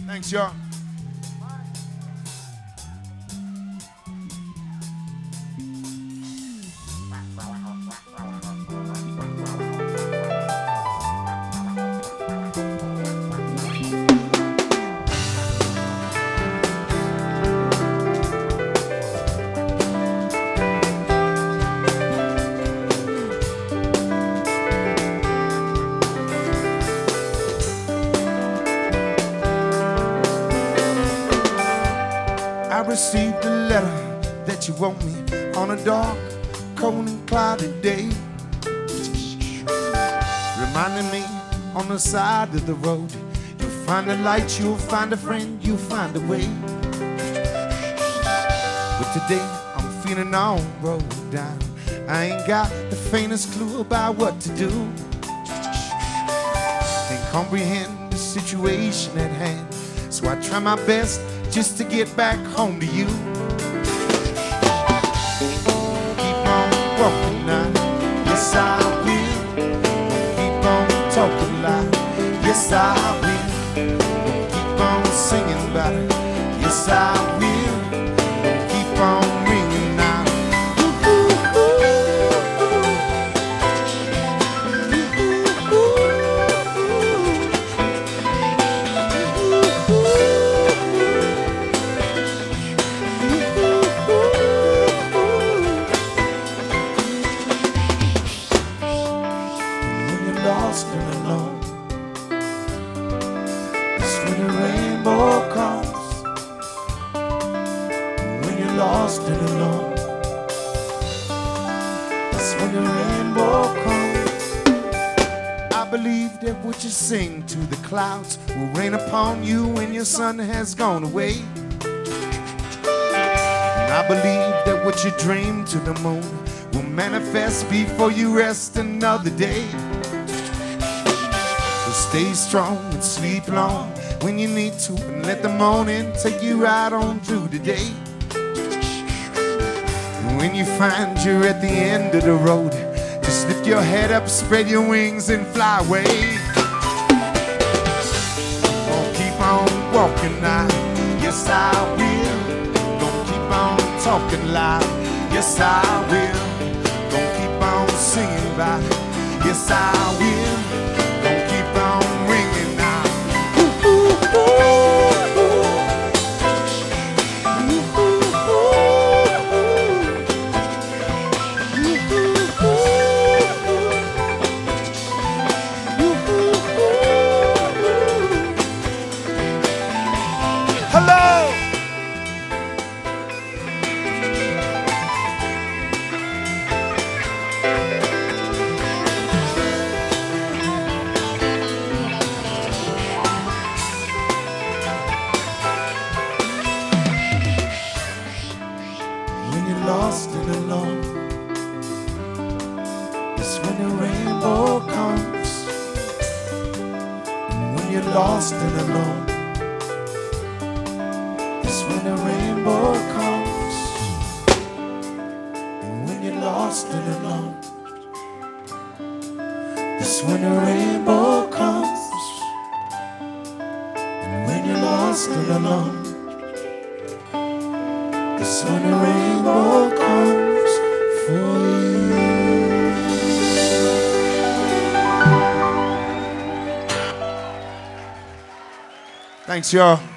Thanks, y'all. I received a letter that you wrote me on a dark, cold and cloudy day, reminding me on the side of the road, you'll find a light, you'll find a friend, you'll find a way. But today I'm feeling all rolled down. I ain't got the faintest clue about what to do. Can't comprehend the situation at hand, so I try my best just to get back home to you. Keep on walking now, yes I will. Keep on talking loud, yes I will. Keep on singing about it, yes I will. Keep on ringing now. Lost and alone, it's when the rainbow comes. When you're lost and alone, it's when the rainbow comes. I believe that what you sing to the clouds will rain upon you when your sun has gone away. And I believe that what you dream to the moon will manifest before you rest another day. Stay strong and sleep long when you need to, and let the morning take you right on through the day. And when you find you're at the end of the road, just lift your head up, spread your wings and fly away. Gonna keep on walking now, yes I will. Gonna keep on talking loud, yes I will. Gonna keep on singing about it, yes I will. Lost and alone, it's when the rainbow comes. And when you're lost and alone, it's when the rainbow comes. And when you're lost and alone, it's when the rainbow comes. And when you're lost and alone, it's when the rainbow comes for you. Thanks, y'all.